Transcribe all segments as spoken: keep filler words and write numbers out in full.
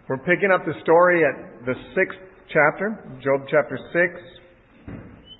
We're picking up the story at the sixth chapter, Job chapter six.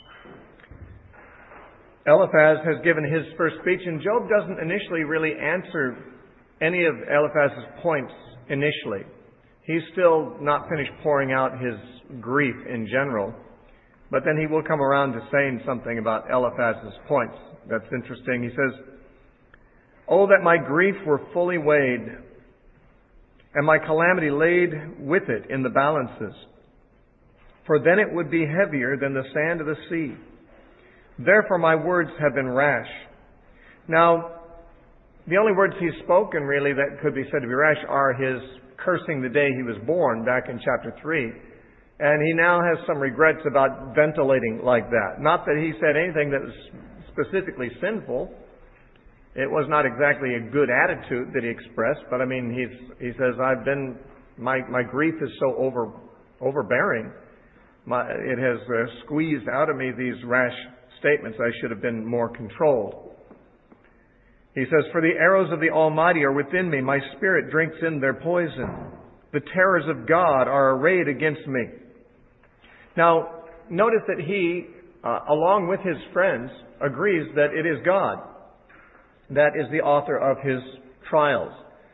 Eliphaz has given his first speech, and Job doesn't initially really answer any of Eliphaz's points initially. He's still not finished pouring out his grief in general, but then he will come around to saying something about Eliphaz's points. That's interesting. He says, "Oh, that my grief were fully weighed, and my calamity laid with it in the balances. For then it would be heavier than the sand of the sea. Therefore my words have been rash." Now, the only words he's spoken really that could be said to be rash are his cursing the day he was born back in chapter three. And he now has some regrets about ventilating like that. Not that he said anything that was specifically sinful. It was not exactly a good attitude that he expressed, but I mean, he's, he says, I've been, my, my grief is so over, overbearing. My, it has uh, squeezed out of me these rash statements. I should have been more controlled. He says, "For the arrows of the Almighty are within me. My spirit drinks in their poison. The terrors of God are arrayed against me." Now, notice that he, uh, along with his friends, agrees that it is God that is the author of his trials.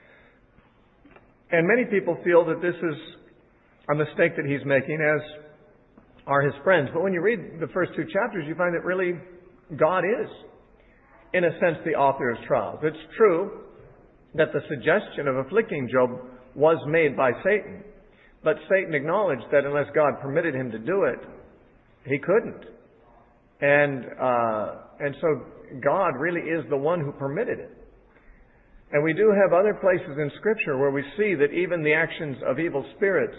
And many people feel that this is a mistake that he's making, as are his friends. But when you read the first two chapters, you find that really God is, in a sense, the author of his trials. It's true that the suggestion of afflicting Job was made by Satan. But Satan acknowledged that unless God permitted him to do it, he couldn't. And, uh, and so God really is the one who permitted it. And we do have other places in Scripture where we see that even the actions of evil spirits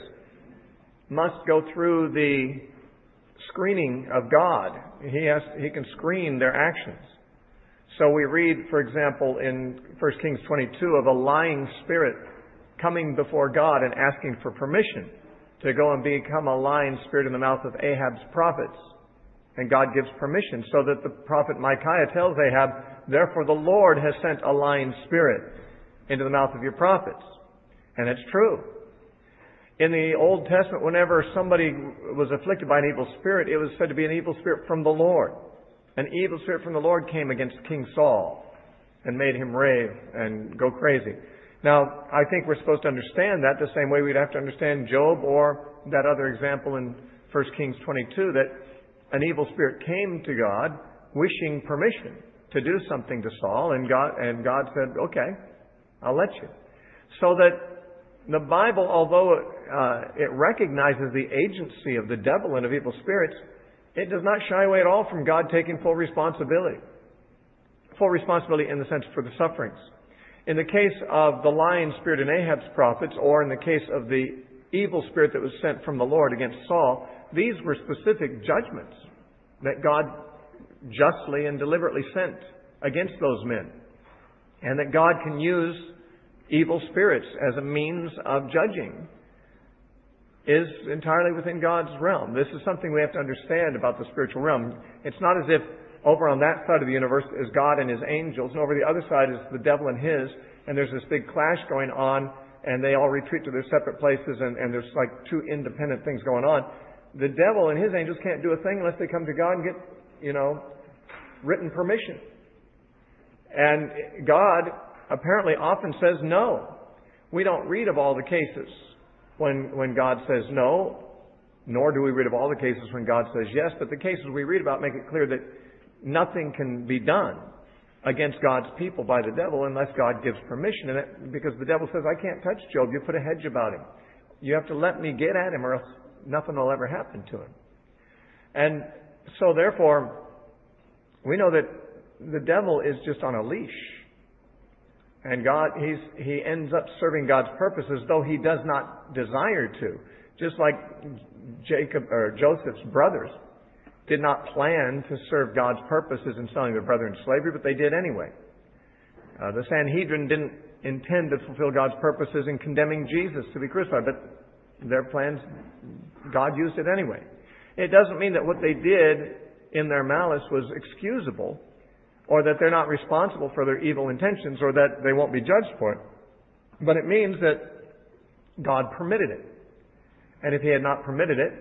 must go through the screening of God. He has, He can screen their actions. So we read, for example, in First Kings twenty-two of a lying spirit coming before God and asking for permission to go and become a lying spirit in the mouth of Ahab's prophets. And God gives permission, so that the prophet Micaiah tells Ahab, "Therefore the Lord has sent a lying spirit into the mouth of your prophets." And it's true. In the Old Testament, whenever somebody was afflicted by an evil spirit, it was said to be an evil spirit from the Lord. An evil spirit from the Lord came against King Saul and made him rave and go crazy. Now, I think we're supposed to understand that the same way we'd have to understand Job or that other example in First Kings twenty-two, that an evil spirit came to God wishing permission to do something to Saul, and God, and God said, "Okay, I'll let you." So that the Bible, although uh, it recognizes the agency of the devil and of evil spirits, it does not shy away at all from God taking full responsibility. Full responsibility in the sense for the sufferings. In the case of the lying spirit in Ahab's prophets, or in the case of the evil spirit that was sent from the Lord against Saul, these were specific judgments that God justly and deliberately sent against those men. And that God can use evil spirits as a means of judging is entirely within God's realm. This is something we have to understand about the spiritual realm. It's not as if over on that side of the universe is God and His angels, and over the other side is the devil and his, and there's this big clash going on, and they all retreat to their separate places, and, and there's like two independent things going on. The devil and his angels can't do a thing unless they come to God and get, you know, written permission. And God apparently often says no. We don't read of all the cases when when God says no, nor do we read of all the cases when God says yes, but the cases we read about make it clear that nothing can be done against God's people by the devil unless God gives permission. And that, because the devil says, "I can't touch Job. You put a hedge about him. You have to let me get at him, or else nothing will ever happen to him." And so therefore, we know that the devil is just on a leash. And God, he's, he ends up serving God's purposes, though he does not desire to. Just like Jacob or Joseph's brothers did not plan to serve God's purposes in selling their brother into slavery, but they did anyway. Uh, the Sanhedrin didn't intend to fulfill God's purposes in condemning Jesus to be crucified, but their plans, God used it anyway. It doesn't mean that what they did in their malice was excusable, or that they're not responsible for their evil intentions, or that they won't be judged for it. But it means that God permitted it. And if He had not permitted it,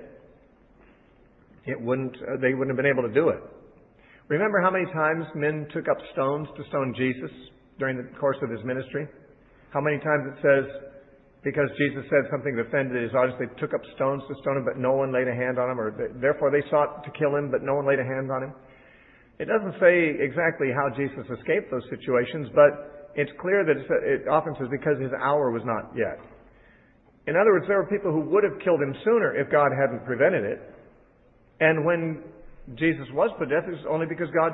it wouldn't, uh, they wouldn't have been able to do it. Remember how many times men took up stones to stone Jesus during the course of His ministry? How many times it says, because Jesus said something that offended His audience, they took up stones to stone Him, but no one laid a hand on Him, or they, therefore they sought to kill Him, but no one laid a hand on Him. It doesn't say exactly how Jesus escaped those situations, but it's clear that it often says because His hour was not yet. In other words, there were people who would have killed Him sooner if God hadn't prevented it. And when Jesus was put to death, it was only because God,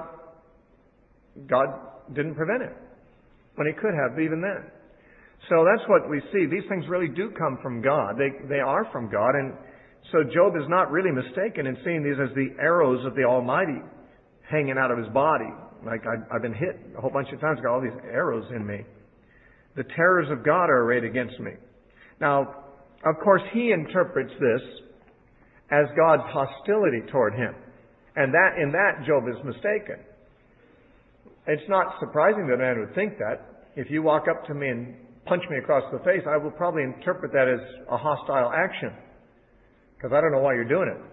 God didn't prevent it, when He could have even then. So that's what we see. These things really do come from God. They, they are from God. And so Job is not really mistaken in seeing these as the arrows of the Almighty hanging out of his body. Like I, I've been hit a whole bunch of times, got all these arrows in me. The terrors of God are arrayed against me. Now, of course, he interprets this as God's hostility toward him. And that in that, Job is mistaken. It's not surprising that a man would think that. If you walk up to me and punch me across the face, I will probably interpret that as a hostile action. Because I don't know why you're doing it.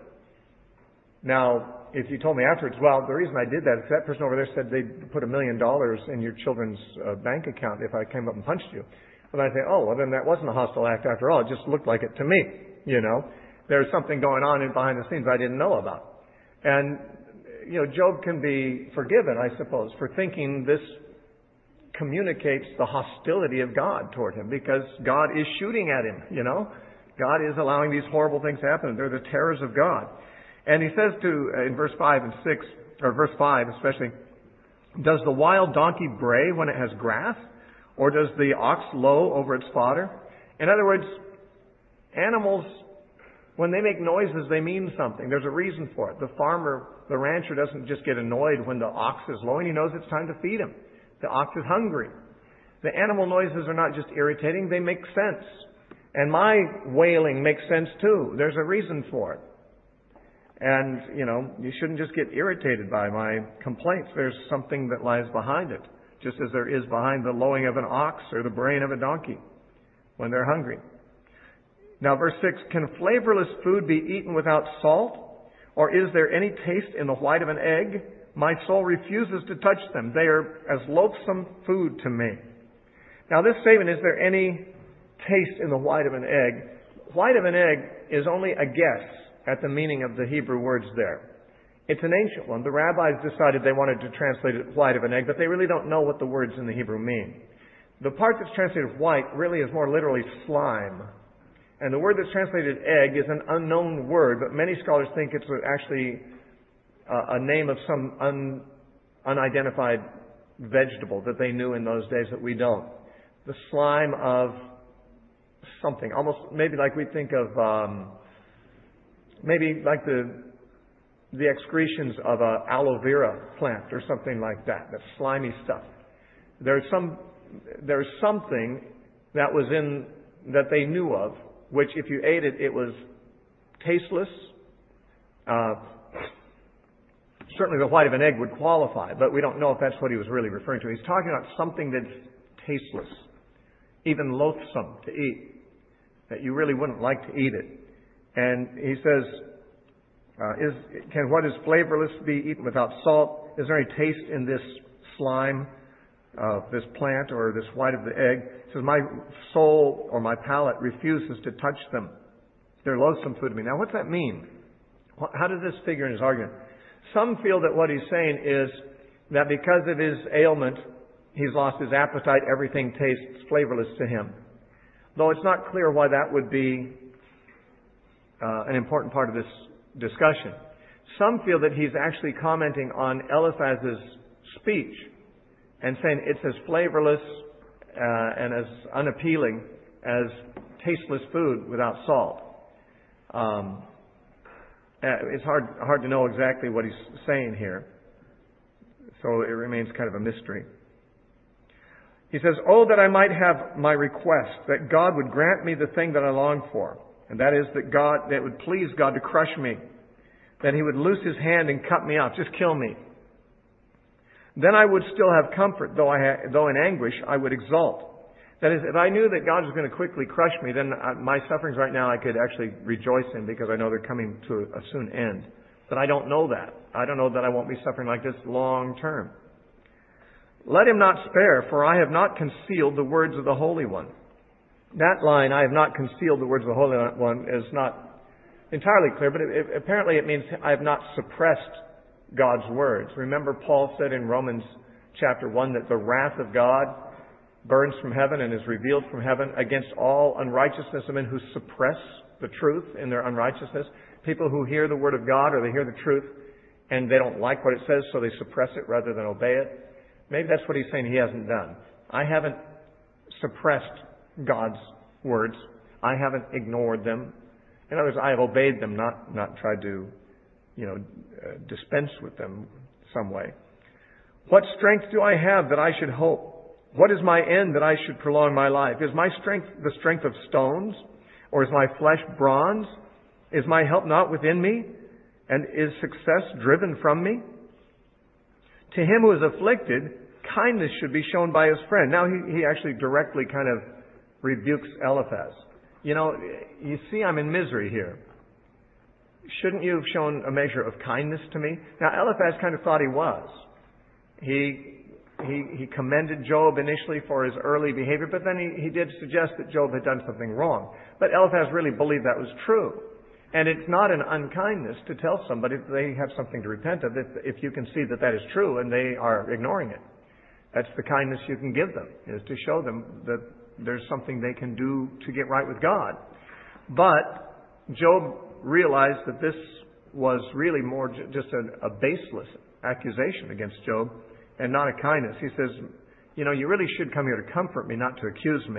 Now, if you told me afterwards, well, the reason I did that is that person over there said they'd put a million dollars in your children's uh, bank account if I came up and punched you. But I'd say, oh, well, then that wasn't a hostile act after all. It just looked like it to me, you know. There's something going on in behind the scenes I didn't know about. And, you know, Job can be forgiven, I suppose, for thinking this communicates the hostility of God toward him, because God is shooting at him, you know. God is allowing these horrible things to happen. They're the terrors of God. And he says to, uh, in verse five and six, or verse five especially, does the wild donkey bray when it has grass? Or does the ox low over its fodder? In other words, animals, when they make noises, they mean something. There's a reason for it. The farmer, the rancher doesn't just get annoyed when the ox is lowing. He knows it's time to feed him. The ox is hungry. The animal noises are not just irritating, they make sense. And my wailing makes sense too. There's a reason for it. And, you know, you shouldn't just get irritated by my complaints. There's something that lies behind it, just as there is behind the lowing of an ox or the braying of a donkey when they're hungry. Now, verse six, can flavorless food be eaten without salt? Or is there any taste in the white of an egg? My soul refuses to touch them. They are as loathsome food to me. Now, this statement, is there any taste in the white of an egg? White of an egg is only a guess at the meaning of the Hebrew words there. It's an ancient one. The rabbis decided they wanted to translate it white of an egg, but they really don't know what the words in the Hebrew mean. The part that's translated white really is more literally slime. And the word that's translated egg is an unknown word, but many scholars think it's actually a name of some un, unidentified vegetable that they knew in those days that we don't. The slime of something, almost maybe like we think of, um, maybe like the the excretions of a aloe vera plant or something like that. That slimy stuff. There's some there's something that was in that they knew of, which if you ate it, it was tasteless. Uh, certainly the white of an egg would qualify, but we don't know if that's what he was really referring to. He's talking about something that's tasteless, even loathsome to eat, that you really wouldn't like to eat it. And he says, uh, is, can what is flavorless be eaten without salt? Is there any taste in this slime, uh, this plant, or this white of the egg? He says, my soul or my palate refuses to touch them. They're loathsome food to me. Now, what's that mean? How does this figure in his argument? Some feel that what he's saying is that because of his ailment, he's lost his appetite, everything tastes flavorless to him. Though it's not clear why that would be uh, an important part of this discussion. Some feel that he's actually commenting on Eliphaz's speech and saying it's as flavorless uh, and as unappealing as tasteless food without salt. Um, it's hard hard to know exactly what he's saying here, so it remains kind of a mystery. He says, oh, that I might have my request, that God would grant me the thing that I long for. And that is that God, that it would please God to crush me. That He would loose His hand and cut me off, just kill me. Then I would still have comfort, though I ha- though in anguish I would exult. That is, if I knew that God was going to quickly crush me, then my sufferings right now I could actually rejoice in because I know they're coming to a soon end. But I don't know that. I don't know that I won't be suffering like this long term. Let him not spare, for I have not concealed the words of the Holy One. That line, I have not concealed the words of the Holy One, is not entirely clear, but it, it, apparently it means I have not suppressed God's words. Remember, Paul said in Romans chapter one that the wrath of God burns from heaven and is revealed from heaven against all unrighteousness of men who suppress the truth in their unrighteousness. People who hear the word of God or they hear the truth and they don't like what it says, so they suppress it rather than obey it. Maybe that's what he's saying he hasn't done. I haven't suppressed God's words. I haven't ignored them. In other words, I have obeyed them, not, not tried to, you know, uh, dispense with them some way. What strength do I have that I should hope? What is my end that I should prolong my life? Is my strength the strength of stones? Or is my flesh bronze? Is my help not within me? And is success driven from me? To him who is afflicted, kindness should be shown by his friend. Now he, he actually directly kind of rebukes Eliphaz. You know, you see I'm in misery here. Shouldn't you have shown a measure of kindness to me? Now Eliphaz kind of thought he was. He He, he commended Job initially for his early behavior, but then he, he did suggest that Job had done something wrong. But Eliphaz really believed that was true. And it's not an unkindness to tell somebody that they have something to repent of if, if you can see that that is true and they are ignoring it. That's the kindness you can give them, is to show them that there's something they can do to get right with God. But Job realized that this was really more just a, a baseless accusation against Job, and not a kindness. He says, you know, you really should come here to comfort me, not to accuse me.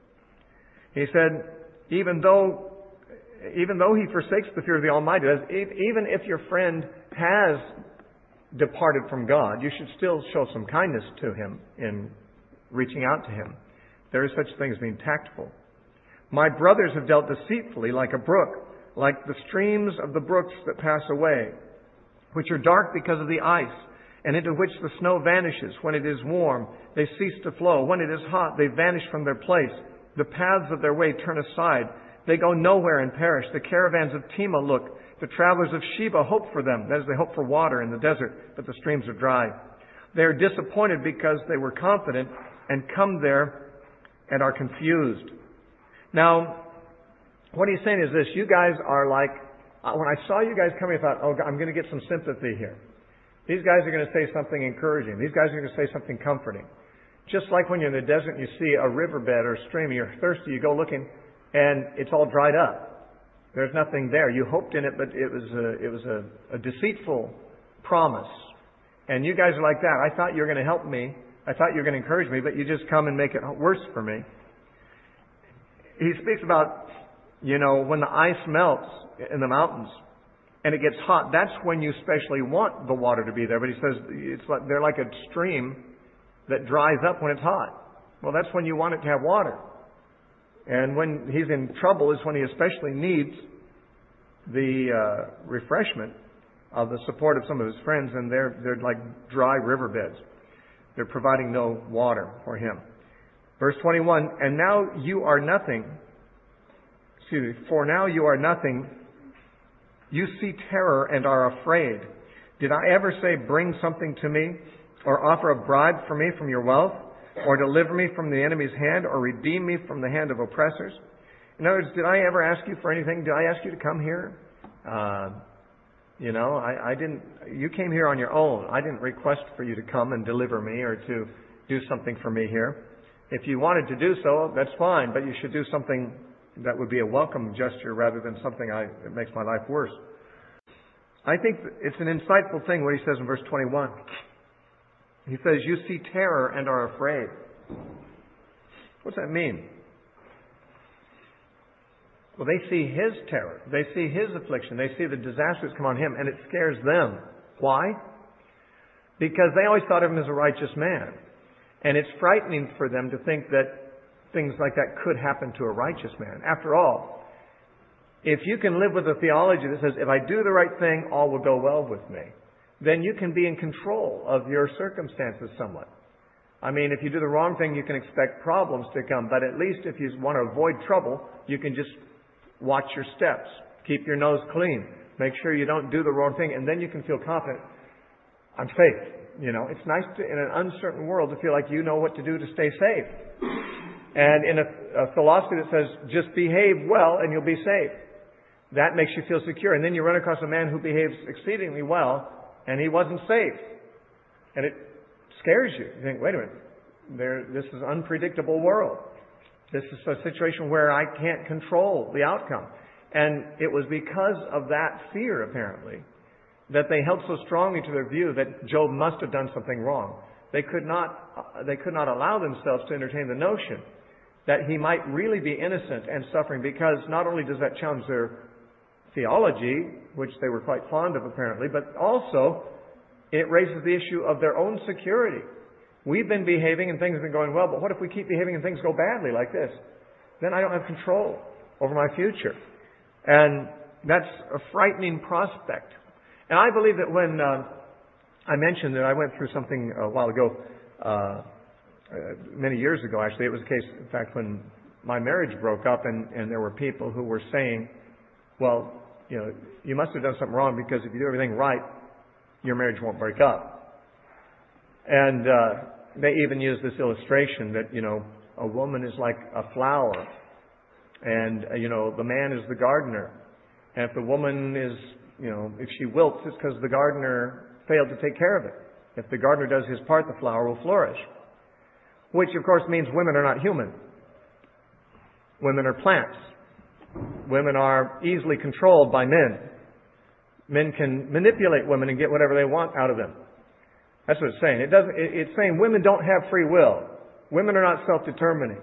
He said, even though, even though he forsakes the fear of the Almighty, even if your friend has departed from God, you should still show some kindness to him in reaching out to him. There is such a thing as being tactful. My brothers have dealt deceitfully like a brook, like the streams of the brooks that pass away, which are dark because of the ice, and into which the snow vanishes. When it is warm, they cease to flow. When it is hot, they vanish from their place. The paths of their way turn aside. They go nowhere and perish. The caravans of Tema look. The travelers of Sheba hope for them. That is, they hope for water in the desert, but the streams are dry. They are disappointed because they were confident and come there and are confused. Now, what he's saying is this. You guys are like, when I saw you guys coming, I thought, oh, I'm going to get some sympathy here. These guys are going to say something encouraging. These guys are going to say something comforting. Just like when you're in the desert and you see a riverbed or a stream and you're thirsty, you go looking and it's all dried up. There's nothing there. You hoped in it, but it was a, it was a, a deceitful promise. And you guys are like that. I thought you were going to help me. I thought you were going to encourage me, but you just come and make it worse for me. He speaks about, you know, when the ice melts in the mountains, and it gets hot, that's when you especially want the water to be there. But he says it's like, they're like a stream that dries up when it's hot. Well, that's when you want it to have water. And when he's in trouble is when he especially needs the uh, refreshment of the support of some of his friends, and they're, they're like dry riverbeds. They're providing no water for him. Verse twenty-one, and now you are nothing. Excuse me, for now you are nothing. You see terror and are afraid. Did I ever say, bring something to me, or offer a bribe for me from your wealth, or deliver me from the enemy's hand, or redeem me from the hand of oppressors? In other words, did I ever ask you for anything? Did I ask you to come here? Uh, you know, I, I didn't, you came here on your own. I didn't request for you to come and deliver me or to do something for me here. If you wanted to do so, that's fine, but you should do something that would be a welcome gesture rather than something I, that makes my life worse. I think it's an insightful thing what he says in verse twenty-one. He says, you see terror and are afraid. What's that mean? Well, they see his terror. They see his affliction. They see the disasters come on him, and it scares them. Why? Because they always thought of him as a righteous man. And it's frightening for them to think that things like that could happen to a righteous man. After all, if you can live with a theology that says, if I do the right thing, all will go well with me, then you can be in control of your circumstances somewhat. I mean, if you do the wrong thing, you can expect problems to come. But at least if you want to avoid trouble, you can just watch your steps. Keep your nose clean. Make sure you don't do the wrong thing. And then you can feel confident. I'm safe. You know, it's nice to, in an uncertain world to feel like you know what to do to stay safe. And in a, a philosophy that says, just behave well and you'll be safe. That makes you feel secure. And then you run across a man who behaves exceedingly well and he wasn't safe. And it scares you. You think, wait a minute, there, this is an unpredictable world. This is a situation where I can't control the outcome. And it was because of that fear, apparently, that they held so strongly to their view that Job must have done something wrong. They could not, uh, they could not allow themselves to entertain the notion that he might really be innocent and suffering, because not only does that challenge their theology, which they were quite fond of apparently, but also it raises the issue of their own security. We've been behaving and things have been going well, but what if we keep behaving and things go badly like this? Then I don't have control over my future. And that's a frightening prospect. And I believe that when uh, I mentioned that I went through something a while ago, uh, uh, many years ago actually, it was a case, in fact, when my marriage broke up and, and there were people who were saying, well, you know, you must have done something wrong because if you do everything right, your marriage won't break up. And uh, they even use this illustration that, you know, a woman is like a flower and, uh, you know, the man is the gardener. And if the woman is, you know, if she wilts, it's because the gardener failed to take care of it. If the gardener does his part, the flower will flourish. Which, of course, means women are not human. Women are plants. Women are easily controlled by men. Men can manipulate women and get whatever they want out of them. That's what it's saying. It doesn't. It's saying women don't have free will. Women are not self-determining.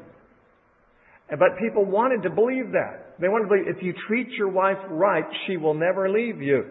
But people wanted to believe that. They wanted to believe if you treat your wife right, she will never leave you.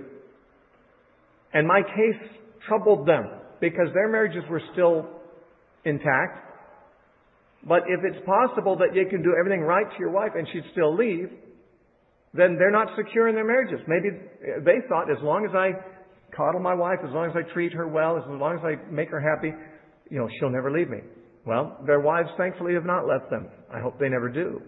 And my case troubled them because their marriages were still intact. But if it's possible that you can do everything right to your wife and she'd still leave, then they're not secure in their marriages. Maybe they thought, as long as I coddle my wife, as long as I treat her well, as long as I make her happy, you know, she'll never leave me. Well, their wives, thankfully, have not left them. I hope they never do.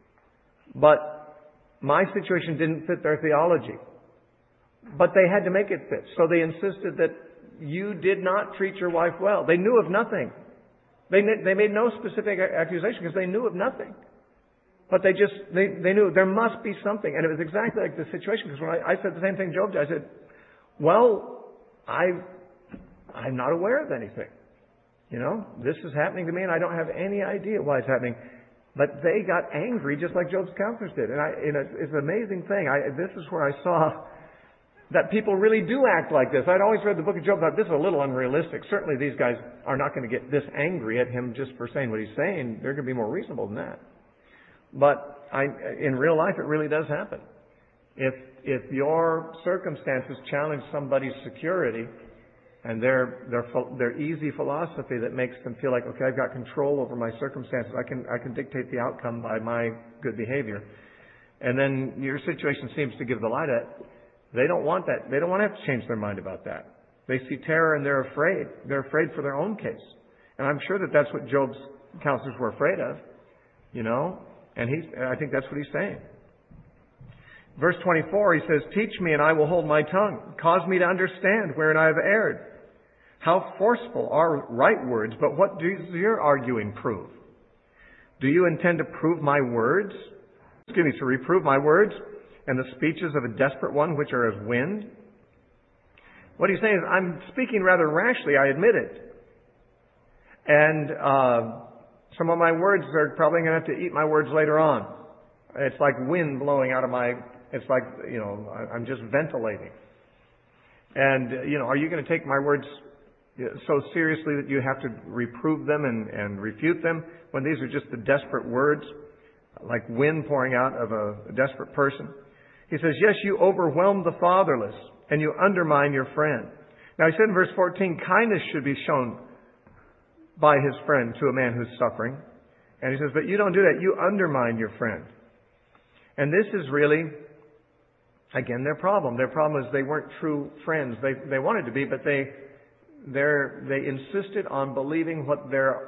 But my situation didn't fit their theology. But they had to make it fit. So they insisted that you did not treat your wife well. They knew of nothing. They, they made no specific accusation because they knew of nothing. But they just, they, they knew there must be something. And it was exactly like the situation. Because when I, I said the same thing Job did, I said, well, I, I'm not aware of anything. You know, this is happening to me and I don't have any idea why it's happening. But they got angry just like Job's counselors did. And, I, and it's an amazing thing. I, this is where I saw that people really do act like this. I'd always read the book of Job, thought this is a little unrealistic. Certainly these guys are not going to get this angry at him just for saying what he's saying. They're going to be more reasonable than that. But I, in real life, it really does happen. If if your circumstances challenge somebody's security and their their their easy philosophy that makes them feel like, okay, I've got control over my circumstances, I can I can dictate the outcome by my good behavior, and then your situation seems to give the lie to it, they don't want that. They don't want to have to change their mind about that. They see terror and they're afraid. They're afraid for their own case, and I'm sure that that's what Job's counselors were afraid of, you know. And he's, I think that's what he's saying. Verse twenty-four, he says, teach me and I will hold my tongue. Cause me to understand wherein I have erred. How forceful are right words, but what does your arguing prove? Do you intend to prove my words? Excuse me, to reprove my words and the speeches of a desperate one, which are as wind? What he's saying is, I'm speaking rather rashly, I admit it. And, uh, some of my words are probably going to have to eat my words later on. It's like wind blowing out of my, it's like, you know, I'm just ventilating. And, you know, are you going to take my words so seriously that you have to reprove them and, and refute them when these are just the desperate words, like wind pouring out of a, a desperate person? He says, yes, you overwhelm the fatherless and you undermine your friend. Now he said in verse fourteen, kindness should be shown by his friend to a man who's suffering. And he says, but you don't do that. You undermine your friend. And this is really, again, their problem. Their problem is they weren't true friends. They they wanted to be, but they they they insisted on believing what their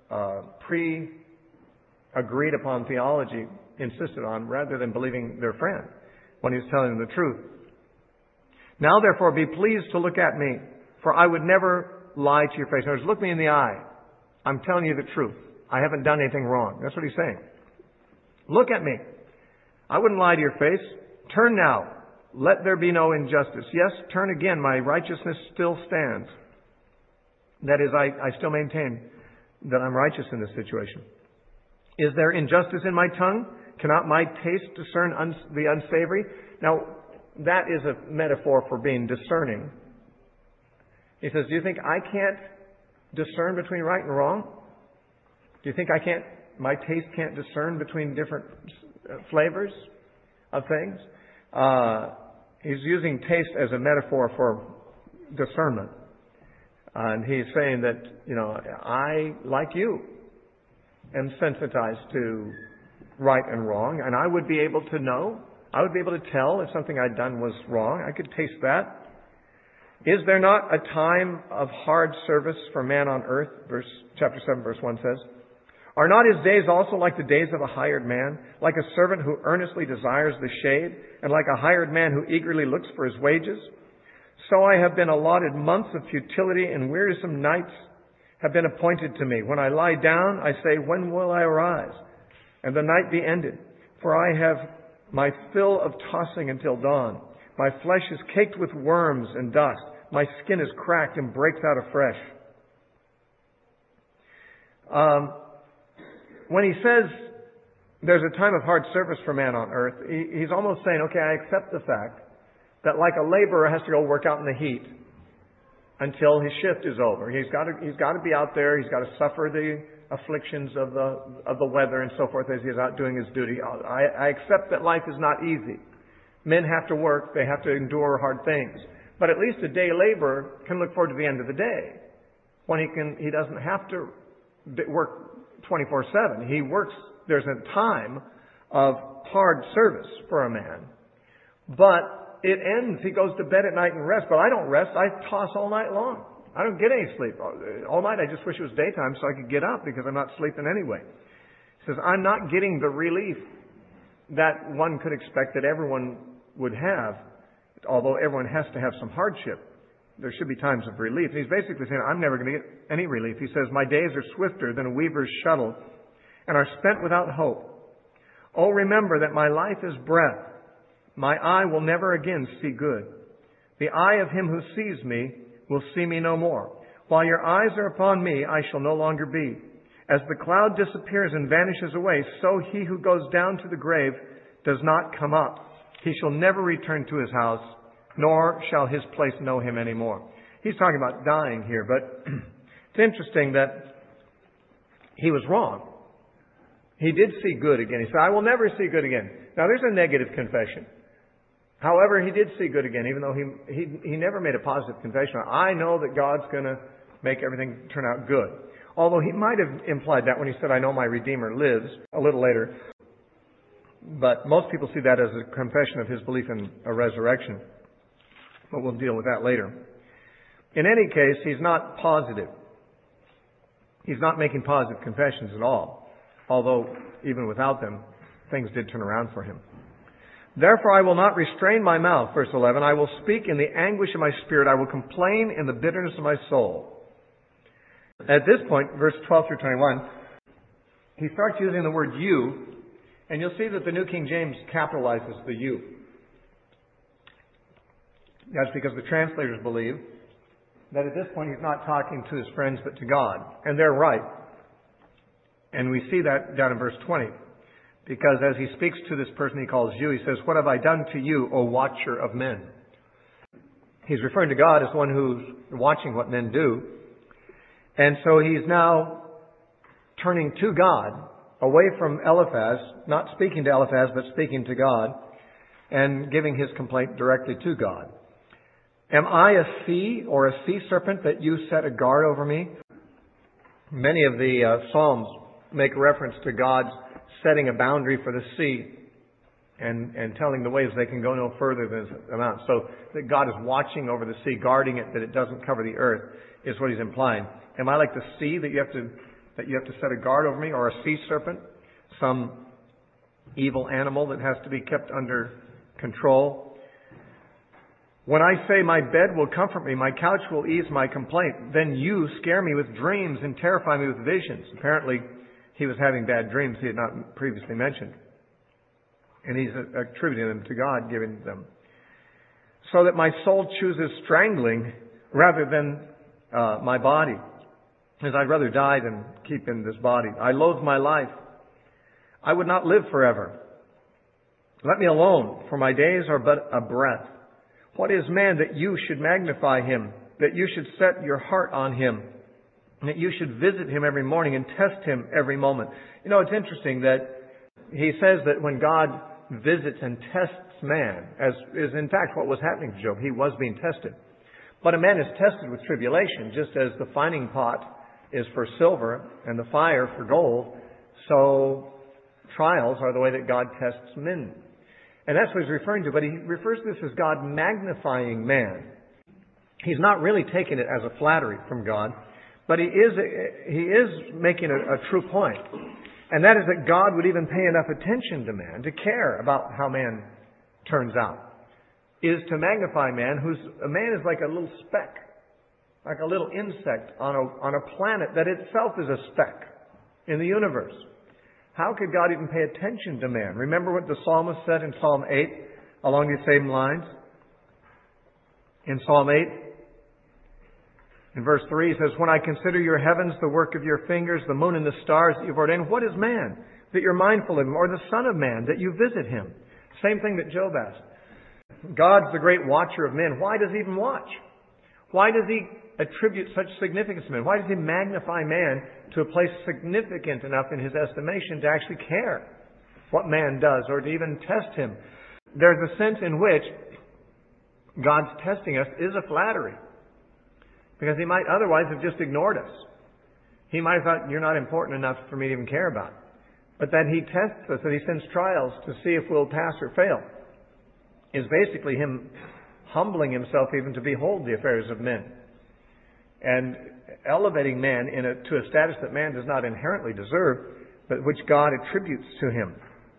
uh, pre-agreed upon theology insisted on, rather than believing their friend when he was telling them the truth. Now, therefore, be pleased to look at me, for I would never lie to your face. In other words, look me in the eye. I'm telling you the truth. I haven't done anything wrong. That's what he's saying. Look at me. I wouldn't lie to your face. Turn now. Let there be no injustice. Yes, turn again. My righteousness still stands. That is, I, I still maintain that I'm righteous in this situation. Is there injustice in my tongue? Cannot my taste discern uns- the unsavory? Now, that is a metaphor for being discerning. He says, do you think I can't discern between right and wrong? Do you think I can't, my taste can't discern between different flavors of things? Uh, he's using taste as a metaphor for discernment. And he's saying that, you know, I, like you, am sensitized to right and wrong, and I would be able to know, I would be able to tell if something I'd done was wrong. I could taste that. Is there not a time of hard service for man on earth? Verse, chapter seven, verse one says, are not his days also like the days of a hired man, like a servant who earnestly desires the shade, and like a hired man who eagerly looks for his wages? So I have been allotted months of futility, and wearisome nights have been appointed to me. When I lie down, I say, when will I arise? And the night be ended. For I have my fill of tossing until dawn. My flesh is caked with worms and dust. My skin is cracked and breaks out afresh. Um, when he says there's a time of hard service for man on earth, he, he's almost saying, okay, I accept the fact that like a laborer has to go work out in the heat until his shift is over. He's got to, he's got to be out there. He's got to suffer the afflictions of the, of the weather and so forth as he's out doing his duty. I, I accept that life is not easy. Men have to work. They have to endure hard things. But at least a day laborer can look forward to the end of the day when he can, he doesn't have to work twenty-four seven. He works, there's a time of hard service for a man. But it ends, he goes to bed at night and rests. But I don't rest. I toss all night long. I don't get any sleep. All night I just wish it was daytime so I could get up because I'm not sleeping anyway. He says, I'm not getting the relief that one could expect that everyone would have, although everyone has to have some hardship. There should be times of relief. And he's basically saying, I'm never going to get any relief. He says, my days are swifter than a weaver's shuttle and are spent without hope. Oh, remember that my life is breath. My eye will never again see good. The eye of him who sees me will see me no more. While your eyes are upon me, I shall no longer be. As the cloud disappears and vanishes away, so he who goes down to the grave does not come up. He shall never return to his house, nor shall his place know him anymore. He's talking about dying here, but it's interesting that he was wrong. He did see good again. He said, I will never see good again. Now, there's a negative confession. However, he did see good again, even though he, he, he never made a positive confession. I know that God's going to make everything turn out good. Although he might have implied that when he said, I know my Redeemer lives, a little later. But most people see that as a confession of his belief in a resurrection. But we'll deal with that later. In any case, he's not positive. He's not making positive confessions at all. Although, even without them, things did turn around for him. Therefore I will not restrain my mouth, verse eleven. I will speak in the anguish of my spirit. I will complain in the bitterness of my soul. At this point, verse twelve through twenty-one, he starts using the word you, and you'll see that the New King James capitalizes the you. That's because the translators believe that at this point he's not talking to his friends but to God. And they're right. And we see that down in verse twenty. Because as he speaks to this person he calls you, he says, what have I done to you, O watcher of men? He's referring to God as one who's watching what men do. And so he's now turning to God, away from Eliphaz, not speaking to Eliphaz, but speaking to God, and giving his complaint directly to God. Am I a sea or a sea serpent that you set a guard over me? Many of the uh, Psalms make reference to God's setting a boundary for the sea and, and telling the waves they can go no further than this amount. So that God is watching over the sea, guarding it that it doesn't cover the earth, is what he's implying. Am I like the sea that you have to that you have to set a guard over me, or a sea serpent, some evil animal that has to be kept under control. When I say my bed will comfort me, my couch will ease my complaint, then you scare me with dreams and terrify me with visions. Apparently, he was having bad dreams he had not previously mentioned. And he's attributing them to God, giving them. So that my soul chooses strangling rather than uh, my body. As I'd rather die than keep in this body. I loathe my life. I would not live forever. Let me alone, for my days are but a breath. What is man that you should magnify him, that you should set your heart on him, that you should visit him every morning and test him every moment? You know, it's interesting that he says that when God visits and tests man, as is in fact what was happening to Job, he was being tested. But a man is tested with tribulation, just as the fining pot is for silver and the fire for gold, so trials are the way that God tests men. And that's what he's referring to, but he refers to this as God magnifying man. He's not really taking it as a flattery from God, but he is he is making a, a true point. And that is that God would even pay enough attention to man to care about how man turns out. Is to magnify man, who's a man is like a little speck, like a little insect on a on a planet that itself is a speck in the universe. How could God even pay attention to man? Remember what the psalmist said in Psalm eight, along these same lines? In Psalm eight, in verse three, he says, when I consider your heavens, the work of your fingers, the moon and the stars that you've ordained, what is man, that you're mindful of him, or the son of man, that you visit him? Same thing that Job asked. God's the great watcher of men. Why does he even watch? Why does he attribute such significance to man? Why does he magnify man to a place significant enough in his estimation to actually care what man does or to even test him? There's a sense in which God's testing us is a flattery, because he might otherwise have just ignored us. He might have thought, you're not important enough for me to even care about. But that he tests us, that he sends trials to see if we'll pass or fail, is basically him humbling himself even to behold the affairs of men, and elevating man in a, to a status that man does not inherently deserve, but which God attributes to him.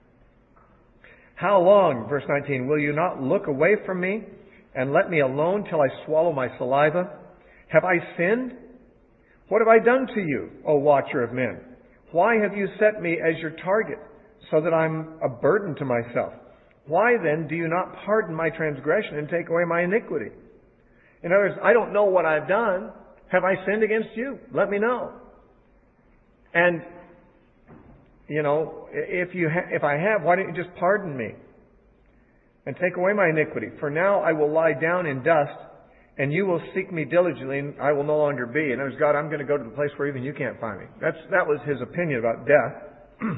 How long, verse nineteen, will you not look away from me and let me alone till I swallow my saliva? Have I sinned? What have I done to you, O watcher of men? Why have you set me as your target, so that I'm a burden to myself? Why then do you not pardon my transgression and take away my iniquity? In other words, I don't know what I've done. Have I sinned against you? Let me know. And, you know, if you ha- if I have, why don't you just pardon me and take away my iniquity? For now I will lie down in dust, and you will seek me diligently, and I will no longer be. In other words, God, I'm going to go to the place where even you can't find me. That's that was his opinion about death.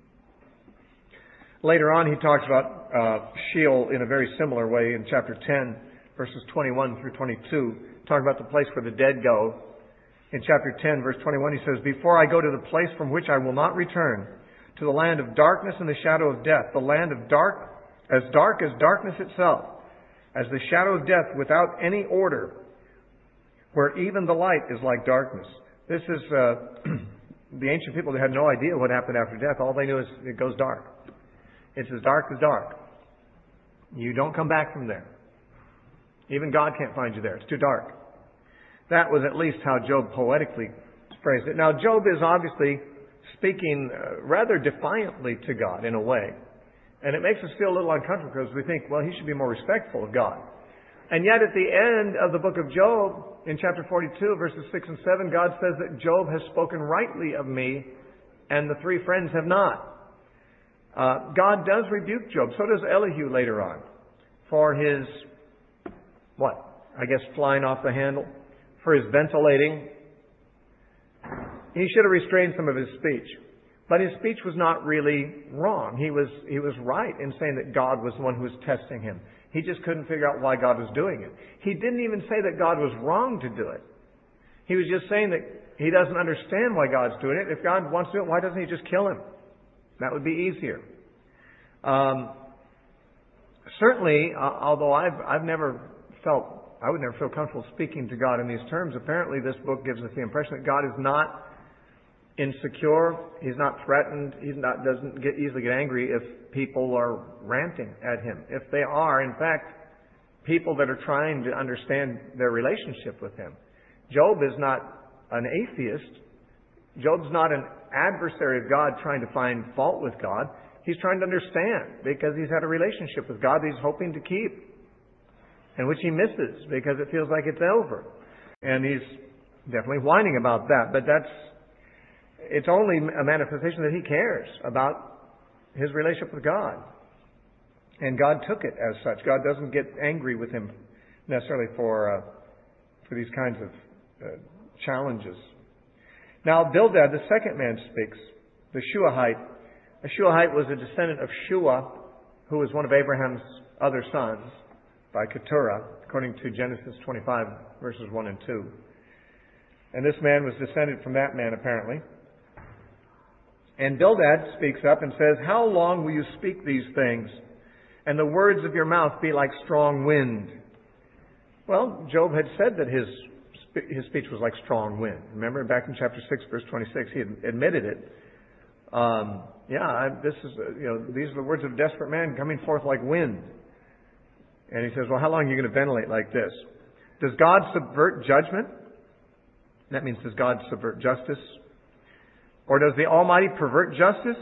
Later on, he talks about uh, Sheol in a very similar way in chapter ten, verses twenty-one through twenty-two, talking about the place where the dead go. In chapter ten, verse twenty-one, he says, before I go to the place from which I will not return, to the land of darkness and the shadow of death, the land of dark, as dark as darkness itself, as the shadow of death without any order, where even the light is like darkness. This is uh, the ancient people that had no idea what happened after death. All they knew is it goes dark. It's as dark as dark. You don't come back from there. Even God can't find you there. It's too dark. That was at least how Job poetically phrased it. Now, Job is obviously speaking uh, rather defiantly to God in a way. And it makes us feel a little uncomfortable because we think, well, he should be more respectful of God. And yet at the end of the book of Job, in chapter forty-two, verses six and seven, God says that Job has spoken rightly of me, and the three friends have not. Uh, God does rebuke Job. So does Elihu later on for his, what? I guess flying off the handle. For his ventilating. He should have restrained some of his speech. But his speech was not really wrong. He was, he was right in saying that God was the one who was testing him. He just couldn't figure out why God was doing it. He didn't even say that God was wrong to do it. He was just saying that he doesn't understand why God's doing it. If God wants to do it, why doesn't he just kill him? That would be easier. Um, certainly, uh, although I've I've never felt I would never feel comfortable speaking to God in these terms. Apparently, this book gives us the impression that God is not insecure. He's not threatened. He's not doesn't get easily get angry if people are ranting at him. If they are, in fact, people that are trying to understand their relationship with him. Job is not an atheist. Job's not an adversary of God trying to find fault with God. He's trying to understand because he's had a relationship with God that he's hoping to keep, and which he misses because it feels like it's over. And he's definitely whining about that. But that's, it's only a manifestation that he cares about his relationship with God. And God took it as such. God doesn't get angry with him necessarily for, uh, for these kinds of uh, challenges. Now, Bildad, the second man, speaks, the Shuahite. A Shuahite was a descendant of Shua, who was one of Abraham's other sons, by Keturah, according to Genesis twenty-five, verses one and two. And this man was descended from that man, apparently. And Bildad speaks up and says, "How long will you speak these things, and the words of your mouth be like strong wind?" Well, Job had said that his his speech was like strong wind. Remember, back in chapter six, verse twenty-six, he had admitted it. Um, yeah, I, this is, uh, you know, these are the words of a desperate man coming forth like wind. And he says, well, how long are you going to ventilate like this? Does God subvert judgment? That means, does God subvert justice? Or does the Almighty pervert justice?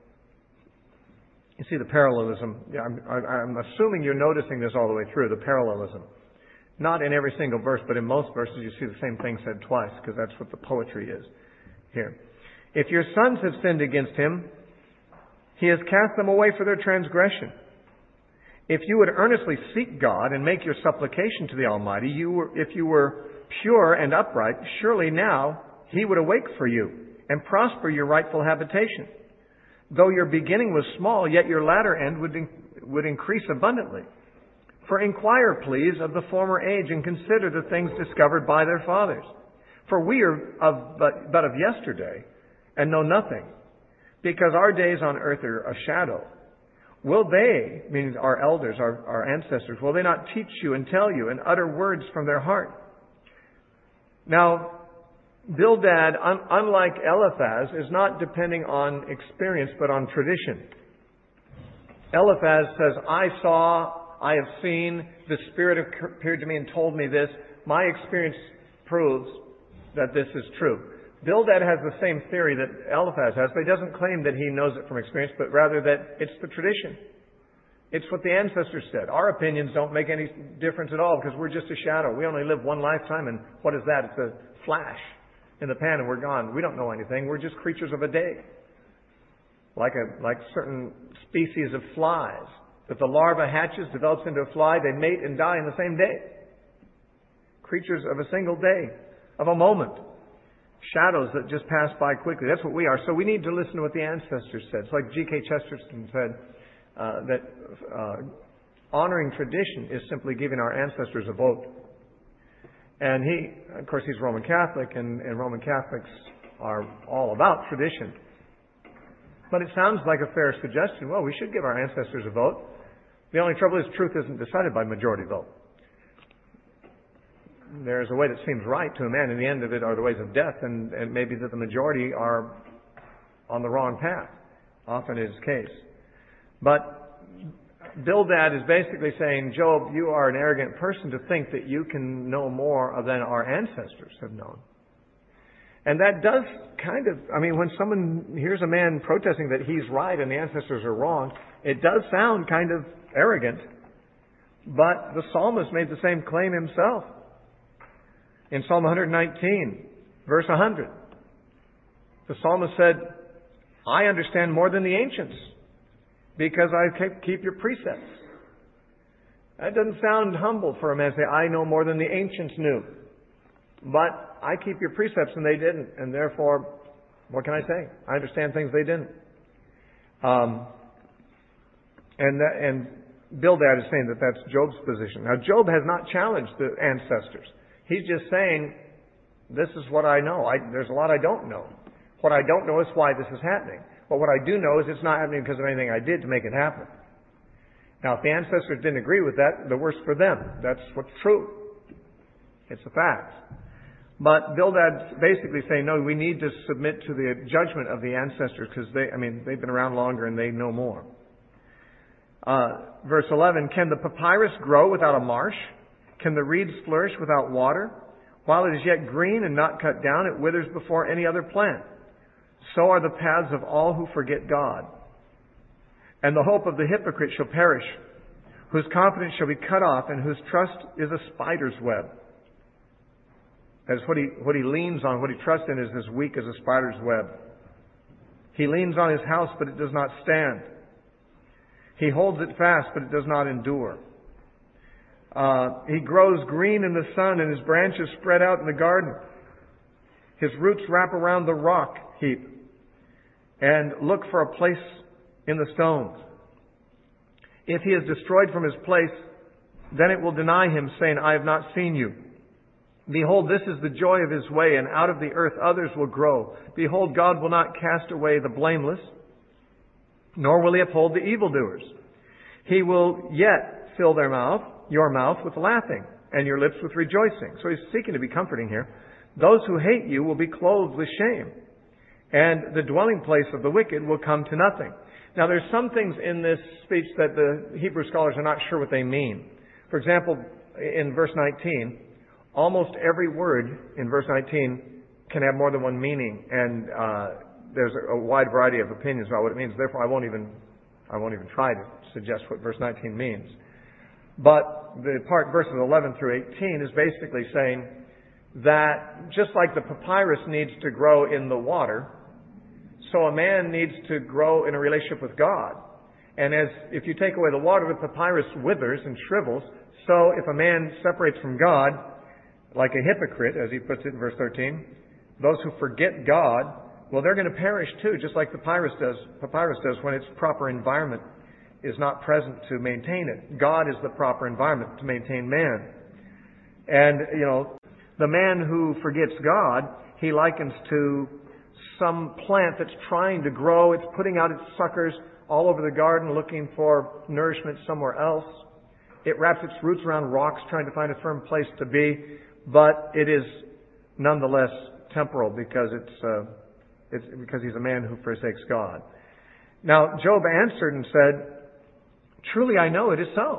You see the parallelism. Yeah, I'm, I'm assuming you're noticing this all the way through, the parallelism. Not in every single verse, but in most verses you see the same thing said twice, because that's what the poetry is here. If your sons have sinned against him, he has cast them away for their transgression. If you would earnestly seek God and make your supplication to the Almighty, you were, if you were pure and upright, surely now he would awake for you and prosper your rightful habitation. Though your beginning was small, yet your latter end would, in, would increase abundantly. For inquire, please, of the former age, and consider the things discovered by their fathers. For we are of but, but of yesterday, and know nothing, because our days on earth are a shadow. Will they, meaning our elders, our, our ancestors, will they not teach you and tell you and utter words from their heart? Now, Bildad, un, unlike Eliphaz, is not depending on experience, but on tradition. Eliphaz says, I saw, I have seen, the Spirit appeared to me and told me this. My experience proves that this is true. Bildad has the same theory that Eliphaz has, but he doesn't claim that he knows it from experience, but rather that it's the tradition. It's what the ancestors said. Our opinions don't make any difference at all because we're just a shadow. We only live one lifetime, and what is that? It's a flash in the pan and we're gone. We don't know anything. We're just creatures of a day. Like a like certain species of flies. If the larva hatches, develops into a fly, they mate and die in the same day. Creatures of a single day, of a moment. Shadows that just pass by quickly. That's what we are. So we need to listen to what the ancestors said. It's like G K Chesterton said, uh, that uh, honoring tradition is simply giving our ancestors a vote. And he, of course, he's Roman Catholic, and, and Roman Catholics are all about tradition. But it sounds like a fair suggestion. Well, we should give our ancestors a vote. The only trouble is truth isn't decided by majority vote. There's a way that seems right to a man, and the end of it are the ways of death, and, and maybe that the majority are on the wrong path, often is the case. But Bildad is basically saying, Job, you are an arrogant person to think that you can know more than our ancestors have known. And that does kind of, I mean, when someone hears a man protesting that he's right and the ancestors are wrong, it does sound kind of arrogant. But the psalmist made the same claim himself. In Psalm one nineteen, verse one hundred, the psalmist said, I understand more than the ancients because I keep your precepts. That doesn't sound humble for a man to say, I know more than the ancients knew. But I keep your precepts and they didn't. And therefore, what can I say? I understand things they didn't. Um, and, that, and Bildad is saying that that's Job's position. Now, Job has not challenged the ancestors. He's just saying, this is what I know. I, there's a lot I don't know. What I don't know is why this is happening. But what I do know is it's not happening because of anything I did to make it happen. Now, if the ancestors didn't agree with that, the worse for them. That's what's true. It's a fact. But Bildad's basically saying, no, we need to submit to the judgment of the ancestors because they, I mean, they've been around longer and they know more. Uh, verse eleven, can the papyrus grow without a marsh? Can the reeds flourish without water? While it is yet green and not cut down, it withers before any other plant. So are the paths of all who forget God. And the hope of the hypocrite shall perish, whose confidence shall be cut off, and whose trust is a spider's web. As what he, what he leans on, what he trusts in is as weak as a spider's web. He leans on his house, but it does not stand. He holds it fast, but it does not endure. Uh, he grows green in the sun, and his branches spread out in the garden. His roots wrap around the rock heap and look for a place in the stones. If he is destroyed from his place, then it will deny him, saying, I have not seen you. Behold, this is the joy of his way, and out of the earth others will grow. Behold, God will not cast away the blameless, nor will he uphold the evildoers. He will yet fill their mouth, your mouth, with laughing, and your lips with rejoicing. So he's seeking to be comforting here. Those who hate you will be clothed with shame, and the dwelling place of the wicked will come to nothing. Now, there's some things in this speech that the Hebrew scholars are not sure what they mean. For example, in verse nineteen, almost every word in verse nineteen can have more than one meaning, and uh, there's a, a wide variety of opinions about what it means. Therefore, I won't even I won't even try to suggest what verse nineteen means. But the part verses eleven through eighteen is basically saying that just like the papyrus needs to grow in the water, so a man needs to grow in a relationship with God. And as if you take away the water, the papyrus withers and shrivels. So if a man separates from God, like a hypocrite, as he puts it in verse thirteen, those who forget God, well, they're going to perish too, just like the papyrus does, papyrus does when its proper environment is not present to maintain it. God is the proper environment to maintain man. And, you know, the man who forgets God, he likens to some plant that's trying to grow. It's putting out its suckers all over the garden looking for nourishment somewhere else. It wraps its roots around rocks trying to find a firm place to be, but it is nonetheless temporal because it's, uh, it's because he's a man who forsakes God. Now, Job answered and said, truly I know it is so.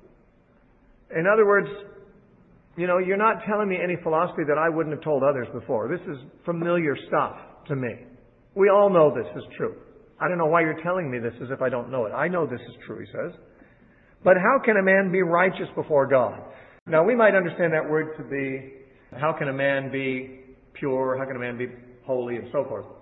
In other words, you know, you're not telling me any philosophy that I wouldn't have told others before. This is familiar stuff to me. We all know this is true. I don't know why you're telling me this as if I don't know it. I know this is true, he says. But how can a man be righteous before God? Now, we might understand that word to be, how can a man be pure? How can a man be holy? And so forth.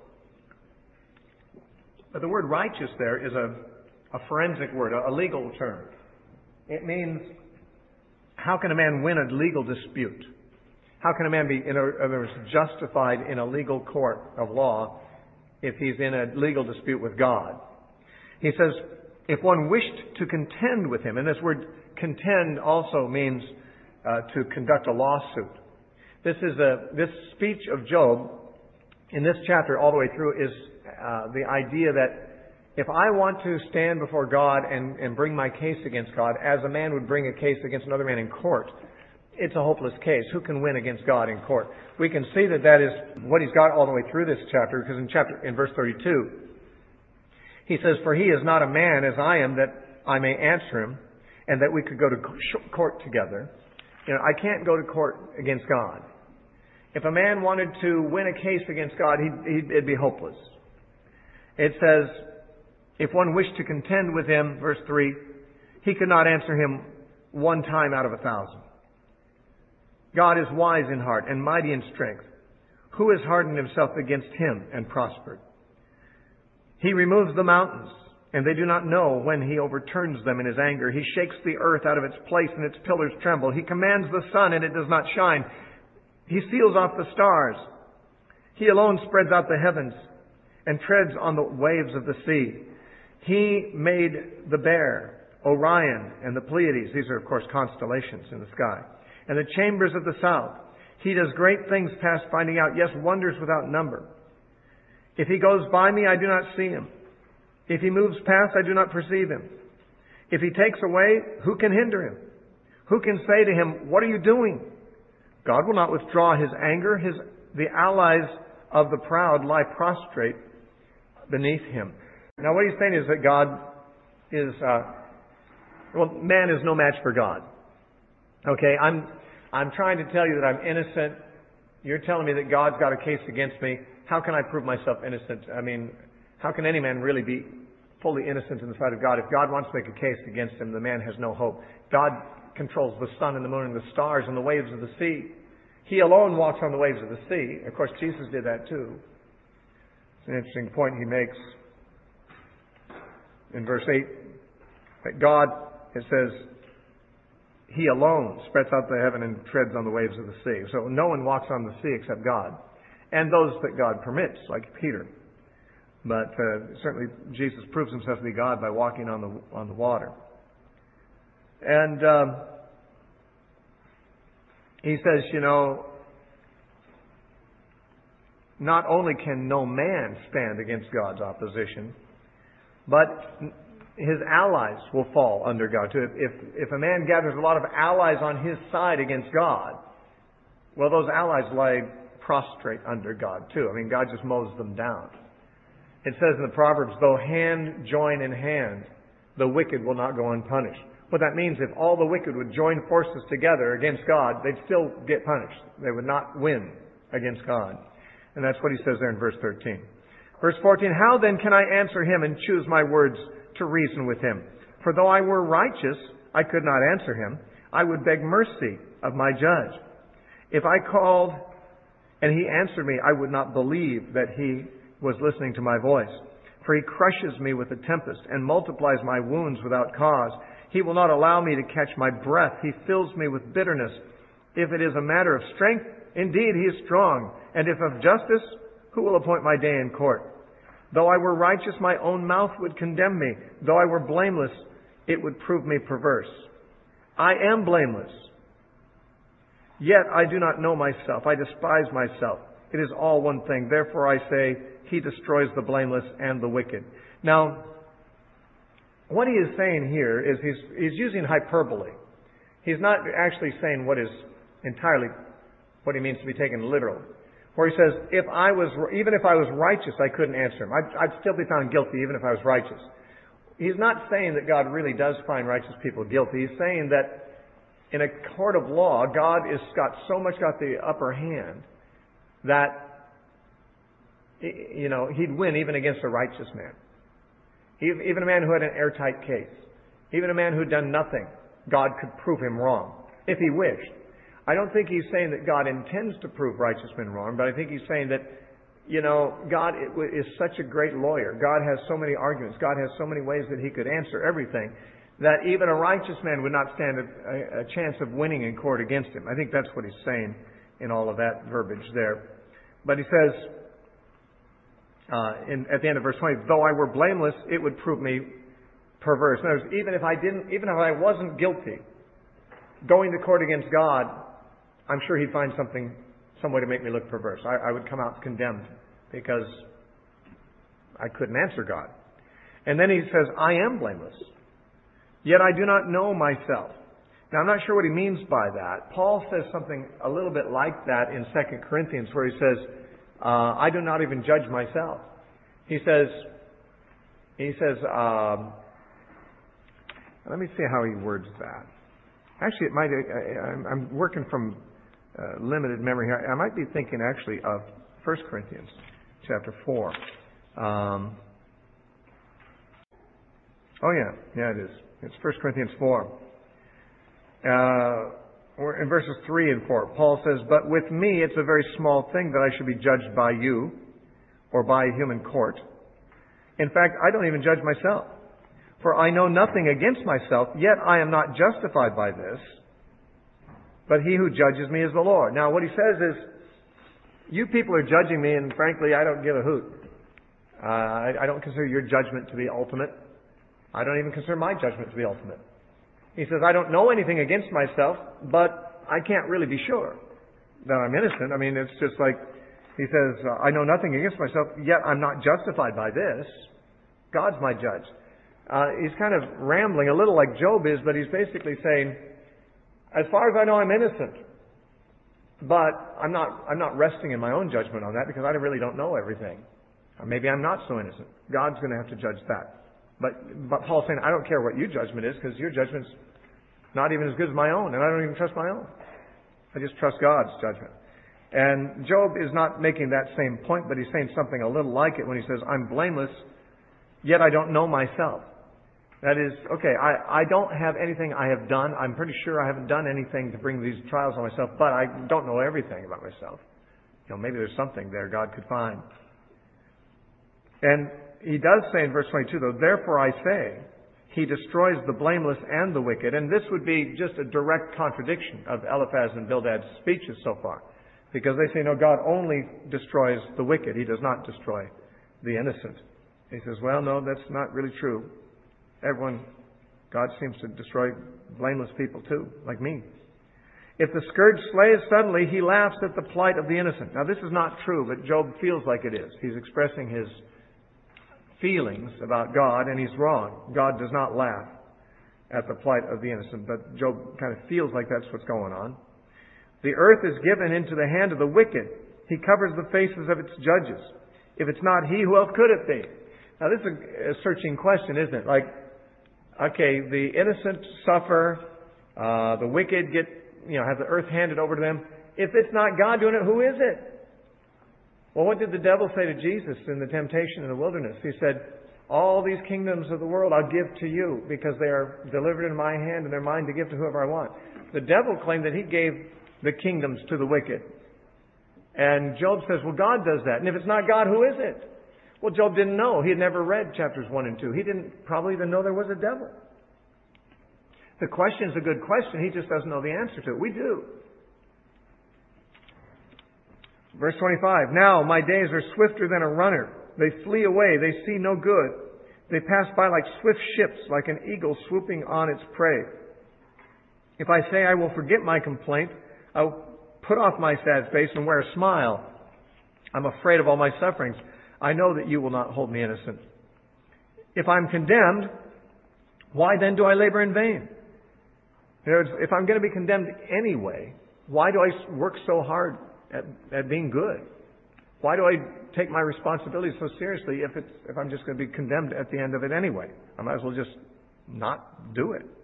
But the word righteous there is a, a forensic word, a, a legal term. It means, how can a man win a legal dispute? How can a man be in a, uh, justified in a legal court of law if he's in a legal dispute with God? He says, if one wished to contend with him, and this word contend also means uh, to conduct a lawsuit. This is a this speech of Job in this chapter all the way through is uh, the idea that if I want to stand before God and, and bring my case against God, as a man would bring a case against another man in court, it's a hopeless case. Who can win against God in court? We can see that that is what he's got all the way through this chapter, because in chapter in verse thirty-two, he says, for he is not a man as I am that I may answer him, and that we could go to court together. You know, I can't go to court against God. If a man wanted to win a case against God, he'd, he'd, it'd be hopeless. It says, if one wished to contend with him, verse three, he could not answer him one time out of a thousand. God is wise in heart and mighty in strength. Who has hardened himself against him and prospered? He removes the mountains, and they do not know when he overturns them in his anger. He shakes the earth out of its place, and its pillars tremble. He commands the sun, and it does not shine. He seals off the stars. He alone spreads out the heavens and treads on the waves of the sea. He made the Bear, Orion, and the Pleiades. These are, of course, constellations in the sky. And the chambers of the south. He does great things past finding out, yes, wonders without number. If he goes by me, I do not see him. If he moves past, I do not perceive him. If he takes away, who can hinder him? Who can say to him, what are you doing? God will not withdraw His anger. His, the allies of the proud lie prostrate beneath Him. Now what He's saying is that God is, uh, well, man is no match for God. Okay, I'm, I'm trying to tell you that I'm innocent. You're telling me that God's got a case against me. How can I prove myself innocent? I mean, how can any man really be fully innocent in the sight of God? If God wants to make a case against him, the man has no hope. God controls the sun and the moon and the stars and the waves of the sea. He alone walks on the waves of the sea. Of course, Jesus did that too. It's an interesting point He makes in verse eight. That God, it says, He alone spreads out the heaven and treads on the waves of the sea. So no one walks on the sea except God. And those that God permits, like Peter. But uh, certainly Jesus proves Himself to be God by walking on the on the water. And um, He says, you know, not only can no man stand against God's opposition, but his allies will fall under God too. If, if, if a man gathers a lot of allies on his side against God, well, those allies lie prostrate under God too. I mean, God just mows them down. It says in the Proverbs, though hand join in hand, the wicked will not go unpunished. What that means, if all the wicked would join forces together against God, they'd still get punished. They would not win against God. And that's what He says there in verse thirteen. Verse fourteen, how then can I answer Him and choose my words to reason with Him? For though I were righteous, I could not answer Him. I would beg mercy of my judge. If I called and He answered me, I would not believe that He was listening to my voice. For He crushes me with a tempest and multiplies my wounds without cause. He will not allow me to catch my breath. He fills me with bitterness. If it is a matter of strength, indeed He is strong. And if of justice, who will appoint my day in court? Though I were righteous, my own mouth would condemn me. Though I were blameless, it would prove me perverse. I am blameless. Yet I do not know myself. I despise myself. It is all one thing. Therefore I say, He destroys the blameless and the wicked. Now, what he is saying here is he's, he's using hyperbole. He's not actually saying what is entirely what he means to be taken literal. Where he says, if I was, even if I was righteous, I couldn't answer him. I'd, I'd still be found guilty even if I was righteous. He's not saying that God really does find righteous people guilty. He's saying that in a court of law, God has got so much got the upper hand that, you know, He'd win even against a righteous man. Even a man who had an airtight case. Even a man who'd done nothing. God could prove him wrong, if He wished. I don't think He's saying that God intends to prove righteous men wrong, but I think He's saying that, you know, God is such a great lawyer. God has so many arguments. God has so many ways that He could answer everything, that even a righteous man would not stand a, a chance of winning in court against Him. I think that's what He's saying in all of that verbiage there. But He says, uh, in, at the end of verse twenty, though I were blameless, it would prove me perverse. In other words, even if I didn't, even if I wasn't guilty, going to court against God, I'm sure He'd find something, some way to make me look perverse. I, I would come out condemned because I couldn't answer God. And then He says, I am blameless, yet I do not know myself. Now, I'm not sure what he means by that. Paul says something a little bit like that in Second Corinthians, where he says, uh, I do not even judge myself. He says, he says, um, let me see how he words that. Actually, it might, I, I'm working from uh, limited memory here. I might be thinking actually of First Corinthians chapter four. Um, oh yeah, yeah it is. It's First Corinthians four. Uh, in verses three and four, Paul says, but with me it's a very small thing that I should be judged by you or by a human court. In fact, I don't even judge myself. For I know nothing against myself, yet I am not justified by this. But He who judges me is the Lord. Now, what he says is, you people are judging me, and frankly, I don't give a hoot. Uh, I, I don't consider your judgment to be ultimate. I don't even consider my judgment to be ultimate. He says, I don't know anything against myself, but I can't really be sure that I'm innocent. I mean, it's just like, he says, I know nothing against myself, yet I'm not justified by this. God's my judge. Uh, he's kind of rambling a little like Job is, but he's basically saying, as far as I know, I'm innocent. But I'm not, I'm not resting in my own judgment on that because I really don't know everything. Or maybe I'm not so innocent. God's going to have to judge that. But, but Paul's saying, I don't care what your judgment is because your judgment's not even as good as my own, and I don't even trust my own. I just trust God's judgment. And Job is not making that same point, but he's saying something a little like it when he says, I'm blameless, yet I don't know myself. That is, okay, I, I don't have anything I have done. I'm pretty sure I haven't done anything to bring these trials on myself, but I don't know everything about myself. You know, maybe there's something there God could find. And he does say in verse twenty-two, though, therefore I say, he destroys the blameless and the wicked. And this would be just a direct contradiction of Eliphaz and Bildad's speeches so far. Because they say, no, God only destroys the wicked. He does not destroy the innocent. He says, well, no, that's not really true. Everyone, God seems to destroy blameless people too, like me. If the scourge slays suddenly, he laughs at the plight of the innocent. Now, this is not true, but Job feels like it is. He's expressing his feelings about God, and he's wrong. God does not laugh at the plight of the innocent, but Job kind of feels like that's what's going on. The earth is given into the hand of the wicked. He covers the faces of its judges. If it's not he, who else could it be? Now, this is a searching question, isn't it? Like, okay, the innocent suffer, uh, the wicked get, you know, have the earth handed over to them. If it's not God doing it, who is it? Well, what did the devil say to Jesus in the temptation in the wilderness? He said, all these kingdoms of the world I'll give to you because they are delivered in my hand and they're mine to give to whoever I want. The devil claimed that he gave the kingdoms to the wicked. And Job says, well, God does that. And if it's not God, who is it? Well, Job didn't know. He had never read chapters one and two. He didn't probably even know there was a devil. The question is a good question. He just doesn't know the answer to it. We do. Verse twenty-five, now my days are swifter than a runner. They flee away. They see no good. They pass by like swift ships, like an eagle swooping on its prey. If I say I will forget my complaint, I'll put off my sad face and wear a smile. I'm afraid of all my sufferings. I know that you will not hold me innocent. If I'm condemned, why then do I labor in vain? You know, if I'm going to be condemned anyway, why do I work so hard at, at being good? Why do I take my responsibility so seriously if it's if I'm just going to be condemned at the end of it anyway? I might as well just not do it.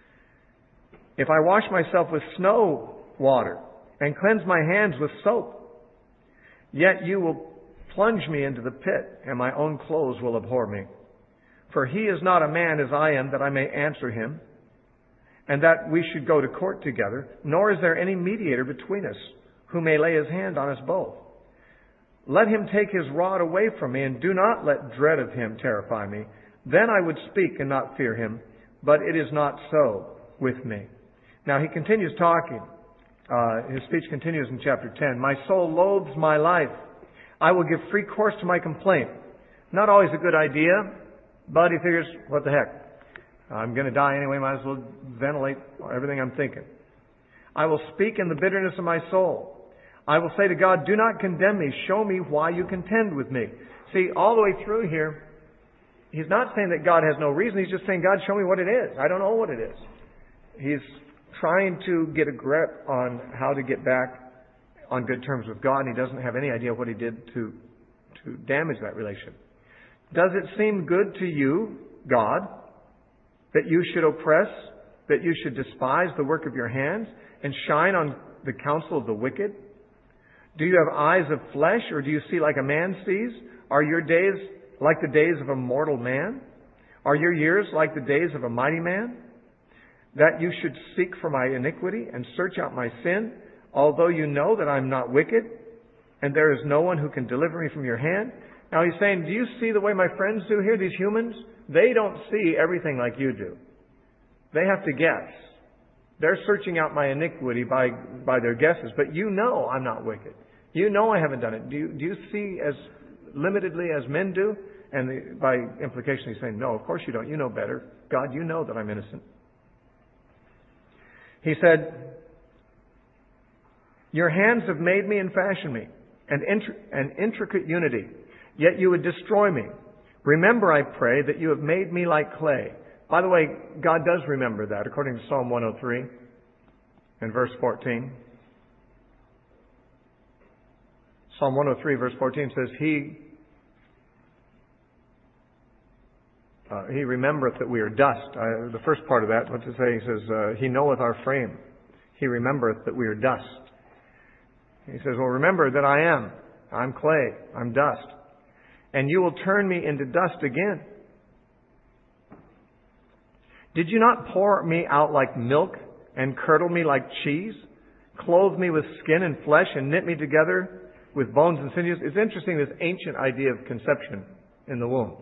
If I wash myself with snow water and cleanse my hands with soap, yet you will plunge me into the pit, and my own clothes will abhor me. For he is not a man as I am, that I may answer him, and that we should go to court together, nor is there any mediator between us, who may lay his hand on us both. Let him take his rod away from me, and do not let dread of him terrify me. Then I would speak and not fear him, but it is not so with me. Now he continues talking. Uh, his speech continues in chapter ten. My soul loathes my life. I will give free course to my complaint. Not always a good idea, but he figures, what the heck? I'm going to die anyway, might as well ventilate everything I'm thinking. I will speak in the bitterness of my soul. I will say to God, do not condemn me. Show me why you contend with me. See, all the way through here, he's not saying that God has no reason. He's just saying, God, show me what it is. I don't know what it is. He's trying to get a grip on how to get back on good terms with God, and he doesn't have any idea what he did to, to damage that relationship. Does it seem good to you, God, that you should oppress, that you should despise the work of your hands and shine on the counsel of the wicked? Do you have eyes of flesh, or do you see like a man sees? Are your days like the days of a mortal man? Are your years like the days of a mighty man? That you should seek for my iniquity and search out my sin, although you know that I'm not wicked, and there is no one who can deliver me from your hand. Now he's saying, do you see the way my friends do here, these humans? They don't see everything like you do. They have to guess. They're searching out my iniquity by, by their guesses, but you know I'm not wicked. You know I haven't done it. Do you, do you see as limitedly as men do? And the, by implication he's saying, no, of course you don't. You know better. God, you know that I'm innocent. He said, your hands have made me and fashioned me, an, intri- an intricate unity, yet you would destroy me. Remember, I pray, that you have made me like clay. By the way, God does remember that, according to Psalm one oh three and verse fourteen. Psalm one oh three verse fourteen says, He uh, He remembereth that we are dust. I, the first part of that, what's it say? He says, uh, He knoweth our frame. He remembereth that we are dust. He says, well, remember that I am. I'm clay. I'm dust. And you will turn me into dust again. Did you not pour me out like milk and curdle me like cheese? Clothe me with skin and flesh and knit me together with bones and sinews? It's interesting, this ancient idea of conception in the womb.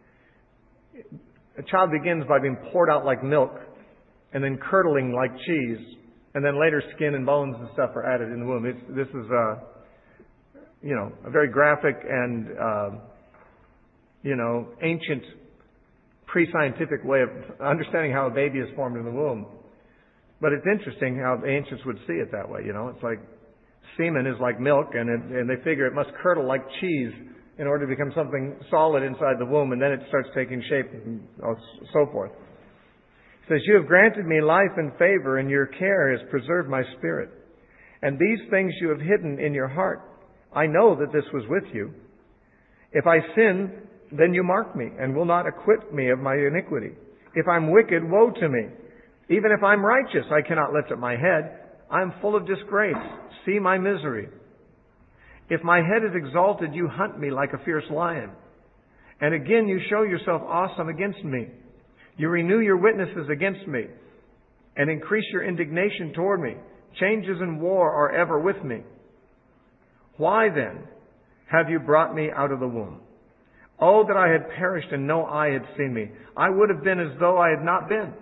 A child begins by being poured out like milk and then curdling like cheese, and then later skin and bones and stuff are added in the womb. It's, this is a, you know, a very graphic and, uh, you know, ancient, pre-scientific way of understanding how a baby is formed in the womb. But it's interesting how the ancients would see it that way. You know, it's like semen is like milk, and it, and they figure it must curdle like cheese in order to become something solid inside the womb, and then it starts taking shape and so forth. It says, you have granted me life and favor, and your care has preserved my spirit. And these things you have hidden in your heart. I know that this was with you. If I sin, then you mark me, and will not acquit me of my iniquity. If I'm wicked, woe to me. Even if I'm righteous, I cannot lift up my head. I am full of disgrace. See my misery. If my head is exalted, you hunt me like a fierce lion. And again you show yourself awesome against me. You renew your witnesses against me and increase your indignation toward me. Changes in war are ever with me. Why then have you brought me out of the womb? Oh, that I had perished and no eye had seen me. I would have been as though I had not been.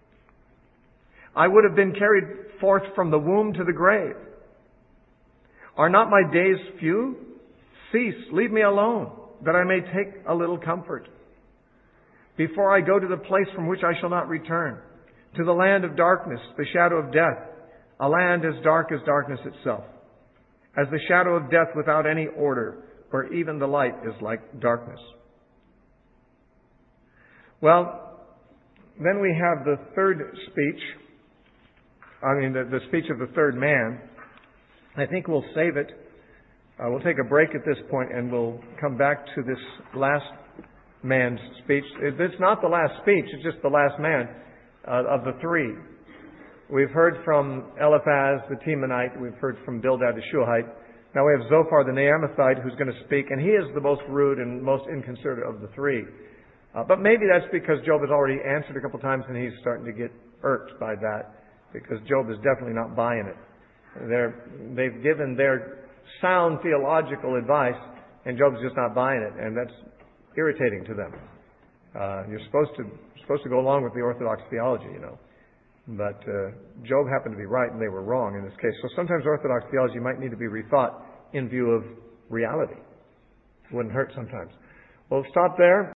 I would have been carried forth from the womb to the grave. Are not my days few? Cease, leave me alone, that I may take a little comfort. Before I go to the place from which I shall not return, to the land of darkness, the shadow of death, a land as dark as darkness itself, as the shadow of death without any order, where even the light is like darkness. Well, then we have the third speech, I mean the, the speech of the third man. I think we'll save it. Uh, we'll take a break at this point and we'll come back to this last man's speech. It's not the last speech, it's just the last man uh, of the three. We've heard from Eliphaz the Temanite, we've heard from Bildad the Shuhite. Now we have Zophar the Naamathite who's going to speak, and he is the most rude and most inconsiderate of the three. Uh, but maybe that's because Job has already answered a couple times and he's starting to get irked by that, because Job is definitely not buying it. They're, they've given their sound theological advice, and Job's just not buying it, and that's irritating to them. Uh, you're supposed to supposed to go along with the Orthodox theology, you know. But uh, Job happened to be right, and they were wrong in this case. So sometimes Orthodox theology might need to be rethought in view of reality. It wouldn't hurt sometimes. We'll stop there.